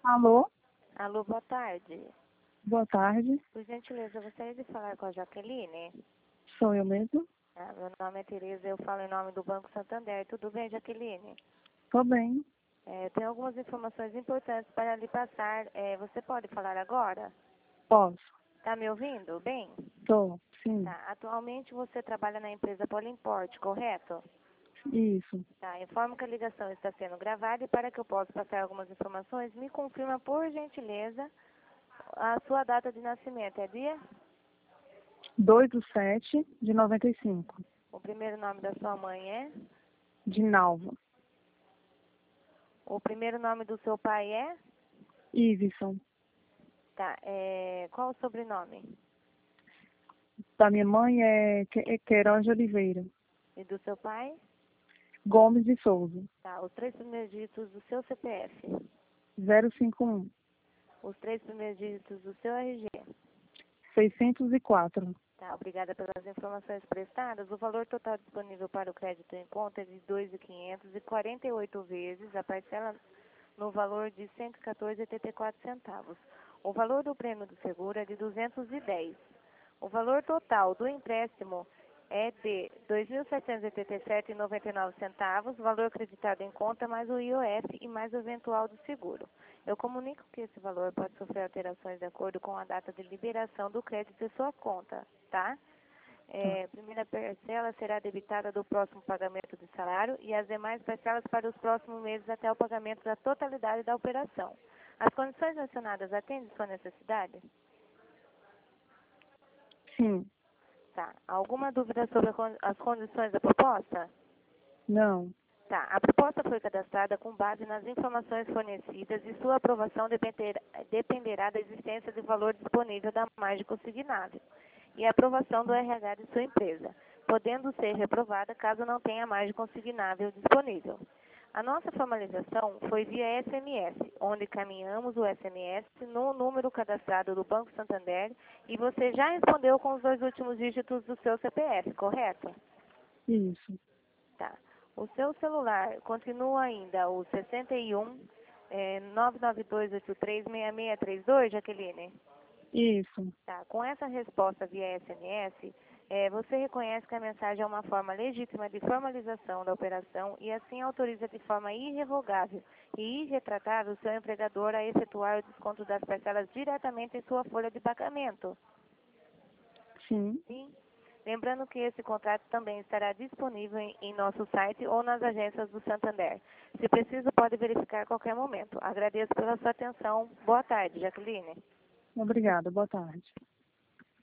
Alô, Alô, boa tarde. boa tarde. Por gentileza, eu gostaria de falar com a Jaqueline. Sou eu mesmo? Meu nome é Tereza, eu falo em nome do Banco Santander. Tudo bem, Jaqueline? Tô bem. Eu tenho algumas informações importantes para lhe passar. Você pode falar agora? Posso? Tá me ouvindo? Bem? Tô, sim. Tá. Atualmente você trabalha na empresa Polimport, correto? Isso. Tá. Informo que a ligação está sendo gravada e para que eu possa passar algumas informações, me confirma, por gentileza, a sua data de nascimento. É dia? 2/7/95. O primeiro nome da sua mãe é? De Nalva. O primeiro nome do seu pai é? Iveson. Tá. Qual o sobrenome? Da minha mãe é Queiroz de Oliveira. E do seu pai? Gomes de Souza. Tá. Os três primeiros dígitos do seu CPF. 051. Os três primeiros dígitos do seu RG. 604. Tá. Obrigada pelas informações prestadas. O valor total disponível para o crédito em conta é de 2.500 e 48 vezes a parcela no valor de R$ 114,84. O valor do prêmio do seguro é de 210. O valor total do empréstimo é de R$ 2.787,99, valor acreditado em conta, mais o IOF e mais o eventual do seguro. Eu comunico que esse valor pode sofrer alterações de acordo com a data de liberação do crédito de sua conta, tá? A primeira parcela será debitada do próximo pagamento do salário e as demais parcelas para os próximos meses até o pagamento da totalidade da operação. As condições mencionadas atendem sua necessidade? Sim. Tá. Alguma dúvida sobre as condições da proposta? Não. Tá. A proposta foi cadastrada com base nas informações fornecidas e sua aprovação dependerá da existência de valor disponível da margem consignável e a aprovação do RH de sua empresa, podendo ser reprovada caso não tenha margem consignável disponível. A nossa formalização foi via SMS, onde caminhamos o SMS no número cadastrado do Banco Santander e você já respondeu com os 2 últimos dígitos do seu CPF, correto? Isso. Tá. O seu celular continua ainda o 61 992836632, Jaqueline? Isso. Tá. Com essa resposta via SMS, você reconhece que a mensagem é uma forma legítima de formalização da operação e assim autoriza de forma irrevogável e irretratável o seu empregador a efetuar o desconto das parcelas diretamente em sua folha de pagamento. Sim. Sim. Lembrando que esse contrato também estará disponível em nosso site ou nas agências do Santander. Se preciso, pode verificar a qualquer momento. Agradeço pela sua atenção. Boa tarde, Jaqueline. Obrigada. Boa tarde.